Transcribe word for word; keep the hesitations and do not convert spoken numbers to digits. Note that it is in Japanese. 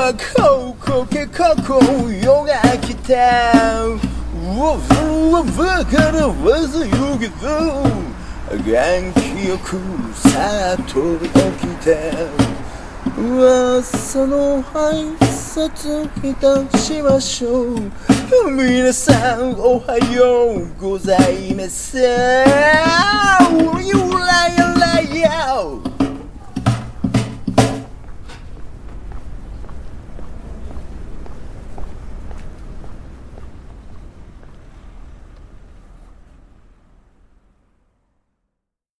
はここけここ夜が来たうわうわわからわずゆけど元気よくさあ飛び起きた朝の挨拶いたしましょう皆さんおはようございますゆらゆらよ